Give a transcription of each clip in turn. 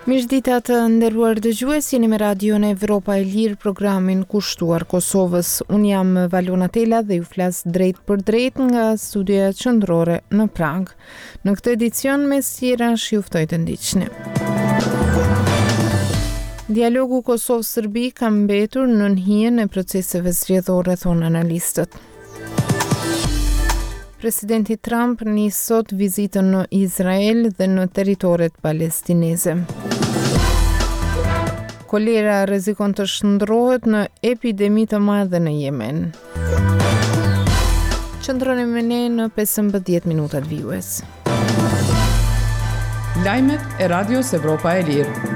Mirëdita të nderuar dëgjues, jeni me Radion Evropa e Lirë, programin kushtuar Kosovës. Unë jam Valona Tela dhe ju flas drejt për drejt nga studioja qendrore në Prag. Në këtë edicion me sjerash ju ftoj të ndiqni. Dialogu Kosovë-Serbi ka mbetur në hijen e proceseve zgjedhore, thonë analistët. Presidenti Trump nis sot vizitën në Izrael dhe në territoret palestineze. Kolera rrezikon të shndrohet në epidemi të madhe në Yemen. Qëndroni me ne në 15 minutat vijues. Lajmet e Radios Evropa e Lirë.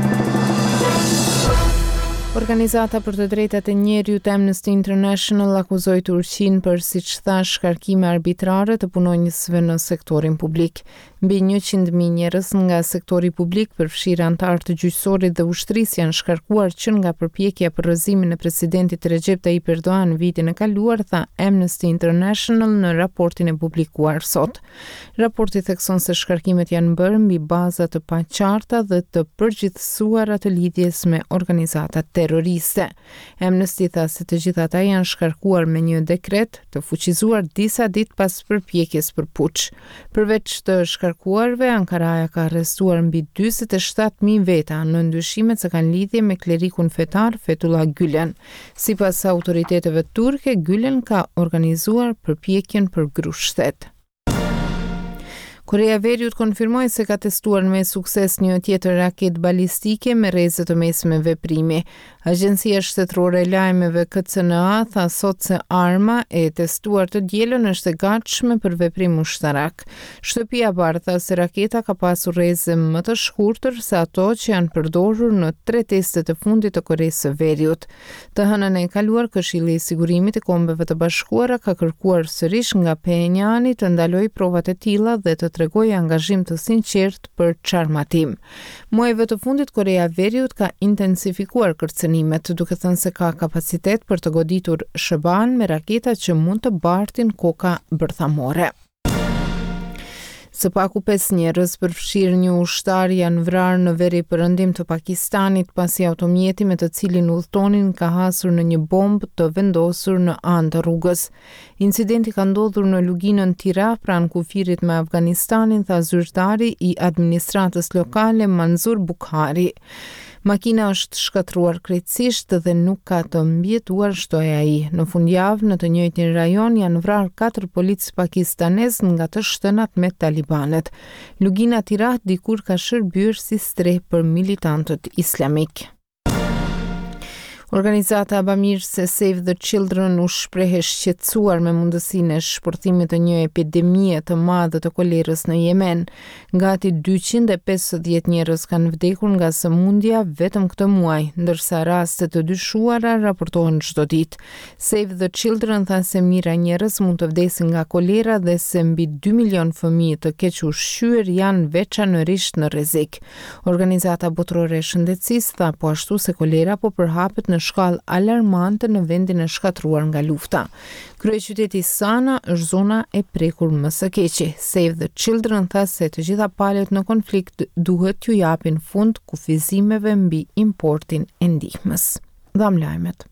Organizata për të drejtat e njerëzit Amnesty International akuzoi Turqinë për, siç thash, shkarkime arbitrare të punonjësve në sektorin publik. Mbi 100.000 njerëz nga sektori publik, përfshirë anëtarë të gjyqësorit dhe ushtrisë, janë shkarkuar që nga përpjekja për rrëzimin e presidentit Recep Tayyip Erdogan vitin e kaluar, tha Amnesty International në raportin e publikuar sot. Raporti thekson se shkarkimet janë bërë mbi baza të paqarta dhe të përgjithësuara të lidhjes me organizatat terroriste. Amnesty tha se të gjitha ata janë shkarkuar me një dekret të fuqizuar disa ditë pas përpjekjes për puç. Përveç të shkarkuarve, Ankaraja ka arrestuar mbi 47.000 veta në ndyshimet se kanë lidhje me klerikun fetar Fethullah Gülen. Sipas autoriteteve turke, Gülen ka organizuar përpjekjen për grushtet. Korea e Veriut konfirmoi se ka testuar me sukses një tjetër raketë balistike me rreze të mesme veprimi. Agjencia shtetërore e lajmeve KCNA tha sot se arma e testuar të dielën është e gatshme për veprim ushtarak. Shtëpia e Bardhë tha se raketa ka pasur rreze më të shkurtër se ato që janë përdorur në 3 testet e fundit të Koreas së Veriut. Të hënën e kaluar, Këshilli i Sigurimit i Kombeve të Bashkuara ka kërkuar sërish nga Pyongyang të ndalojë provat e tilla dhe të tregoi angazhim të sinqert për çarmatim. Muajve të fundit Korea e Veriut ka intensifikuar kërcënimet, duke thënë se ka kapacitet për të goditur SHBA-n me raketa që mund të bartin koka bërthamore. Së paku 5 njerëz, përfshirë një ushtar, janë vrarë në veri perëndim të Pakistanit pasi automjeti me të cilin udhtonin ka hasur në një bombë të vendosur në anë të rrugës. Incidenti ka ndodhur në luginën Tira, pranë kufirit me Afganistanin, tha zyrtari i administratës lokale Manzur Bukhari. Makina është shkatruar krejtësisht dhe nuk ka të mbjetuar, shtoi ai. Në fundjavë, në të njëjtin rajon janë vrarë 4 policë pakistanez nga të shtënat me talibanet. Lugina Tira dikur ka shërbyer si streh për militantët islamik. Organizata bamirëse Save the Children u shpreh e shqetësuar me mundësinë e shpërthimit të një epidemie të madhe të kolerës në Yemen. Gati 250 njerëz kanë vdekur nga sëmundja vetëm këtë muaj, ndërsa raste të dyshuara raportohen çdo ditë. Save the Children tha se mijëra njerëz mund të vdesin nga kolera dhe se mbi 2 milion fëmijë të keq ushqyer janë veçanërisht në rrezik. Organizata botërore e shëndetësisë tha po ashtu se kolera po përhapet në shkallë alarmante në vendin e shkatruar nga lufta. Kryeqyteti Sana është zona e prekur më së keqi. Save the Children tha se të gjitha palët në konflikt duhet t'ju japin fund kufizimeve mbi importin e ndihmës. Dham lajmet.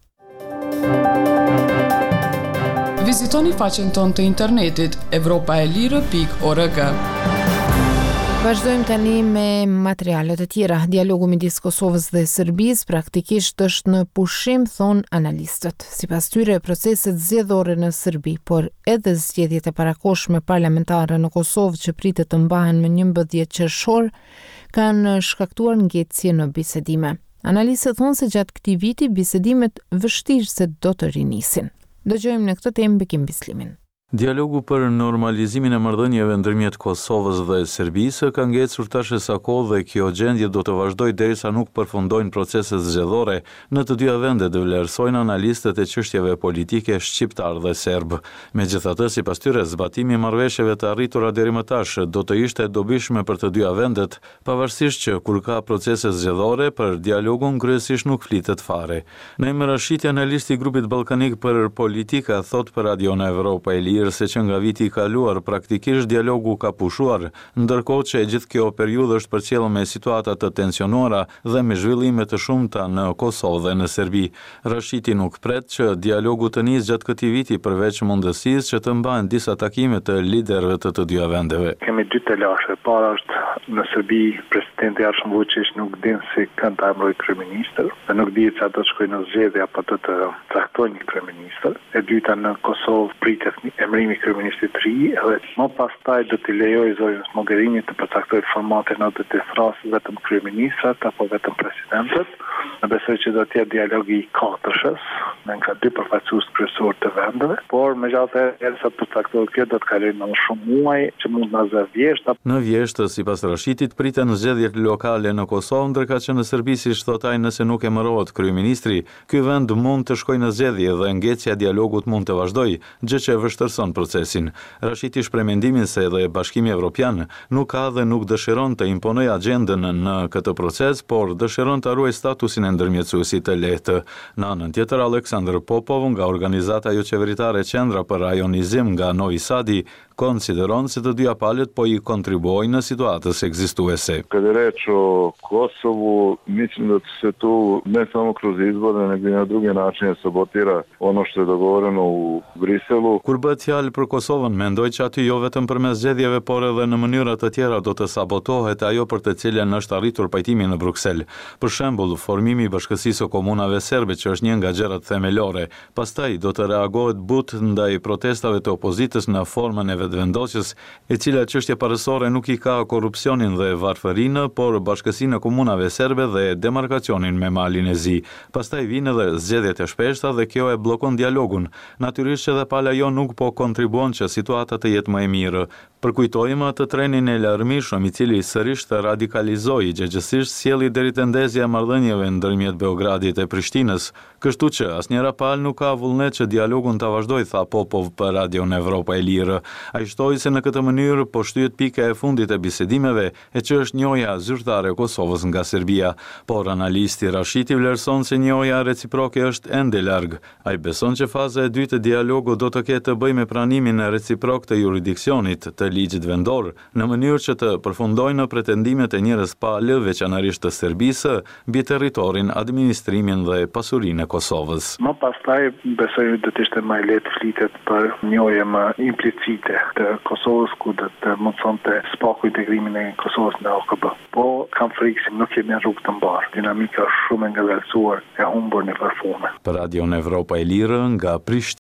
Vizitoni faqen tonë të internetit evropaelire.org. Vazhdojmë tani me materialet e tjera. Dialogu midis Kosovës dhe Serbisë praktikisht është në pushim, thon analistët. Sipas tyre, proceset zgjedhore në Serbi, por edhe zgjedhjet e parakohshme parlamentare në Kosovë që pritet të mbahen më 11 qershor, kanë shkaktuar ngjecje në bisedime. Analistët thonë se gjatë këtij viti bisedimet vështirë se do të rinisin. Dëgjojmë në këtë temë Bekim Bislimin. Dialogu për normalizimin e marrëdhënieve ndërmjet Kosovës dhe Serbisë ka ngecur tash sa kohë dhe kjo gjendje do të vazhdojë derisa nuk përfundojnë proceset zgjedhore në të dyja vendet, vlerësojnë analistët e çështjeve politike shqiptar dhe serb. Megjithatë, sipas tyre, zbatimi i marrëveshjeve të arritura deri më tash do të ishte e dobishme për të dyja vendet, pavarësisht që kur ka procese zgjedhore për dialogun kryesisht nuk flitet fare. Naim Rashidi, analisti i grupit ballkanik për politika, thot për Radion Evropa e Lirë Lirë se që nga viti i kaluar praktikisht dialogu ka pushuar, ndërkohë që gjithë kjo periudhë është përcjellur me situata të tensionuara dhe me zhvillime të shumta në Kosovë dhe në Serbi. Rashiti nuk pret që dialogu të nisë gjatë këtij viti përveç mundësisë që të mbahen disa takime të liderëve të dyja vendeve. Kemi dy të lashe. Para është në Serbi, presidenti Arshëm Vučić nuk din se kënd ta emëroj kryeministër, dhe nuk dihet se do të shkojë në zgjedhje apo do të caktojë një kryeministër. E dyta në Kosovë pritet emërimi i kryeministrit të ri, dhe më pastaj do t'i lejojë zonës Mogherini të përcaktojë formatin atë të frasë vetëm kryeministrat apo vetëm presidentët. Në besoj që do të jetë dialogi i katërshës, me nga dy përfaqësues kryesor të vendeve, por megjithatë sa përcaktohet kjo do të kalojë në shumë muaj që mund na zë vjeshta. Në Vjeshtë, sipas Rashitit, priten zgjedhjet lokale në Kosovë, ndërka që në Serbi, siç thot ai, nëse nuk emërohet kryeministri, ky vend mund të shkojë në zgjedhje dhe ngecja e dialogut mund të vazhdojë, gjë që vështirëson procesin. Rashiti shpreh mendimin se edhe Bashkimi Evropian nuk ka dhe nuk dëshiron të imponojë agjendën në këtë proces, por dëshiron të ruajë statusin e ndërmjetësuesit të lehtë. Në anën tjetër, Aleksandr Popov nga organizata jo qeveritare Qendra për Rajonizim nga Novi Sadi konsideron se të dyja palët po i kontribuojnë në situatës ekzistuese. Kad je reč o Kosovu, mislim da se tu ne samo kroz izbore, nego i na druge načine sabotira ono što je dogovoreno u Briselu. Kur bëhet fjalë për Kosovën, mendoj që aty jo vetëm përmes zgjedhjeve, por edhe në mënyra të tjera do të sabotohet ajo për të cilën është arritur pajtimi në Bruksel. Për shembull, formimi i Bashkësisë së Komunave Serbe, që është një nga gjërat themelore, pastaj do të reagohet butë ndaj protestave të opozitës në formën e vendosjes, e cila çështje parësore nuk i ka korrupsionin dhe varfërinë, por Bashkësinë e Komunave Serbe dhe demarkacionin me Malin e Zi. Pastaj vijnë edhe zgjedhjet e shpeshta dhe kjo e bllokon dialogun. Natyrisht edhe pala jo nuk po kontribuon që situata të jetë më e mirë. Përkujtojmë atë trenin e larmishëm i cili sërish të radikalizoi, gjëgjësisht sjelli deri te ndezja e marrëdhënieve ndërmjet Beogradit e Prishtinës, kështu që asnjëra palë nuk ka vullnet që dialogun ta vazhdojë, tha Popov për Radion Evropa e Lirë. Ai shtoi se në këtë mënyrë po shtyhet pika e fundit e bisedimeve, e që është njohja zyrtare e Kosovës nga Serbia, por analisti Rashiti vlerëson se njohja reciproke është ende larg. Ai beson që faza e dytë e dialogut do të ketë të bëjë me pranimin reciprok të jurisdiksionit të ligjit vendor, në mënyrë që të përfundojnë pretendimet e njerëz palë, veçanërisht të Serbisë, mbi territorin, administrimin dhe pasurinë e Kosovës. Më pastaj besoj do të ishte më lehtë flitet për njohje më implicite të Kosovës, ku do të mundsonte spaku integrimin e Kosovës në OKB. Po kam frikë se nuk jemi në rrugë të mbarë. Dinamika është shumë e ngadalësuar, e humbur në përfume. Për Radion Evropa e Lirë nga Prishtinë.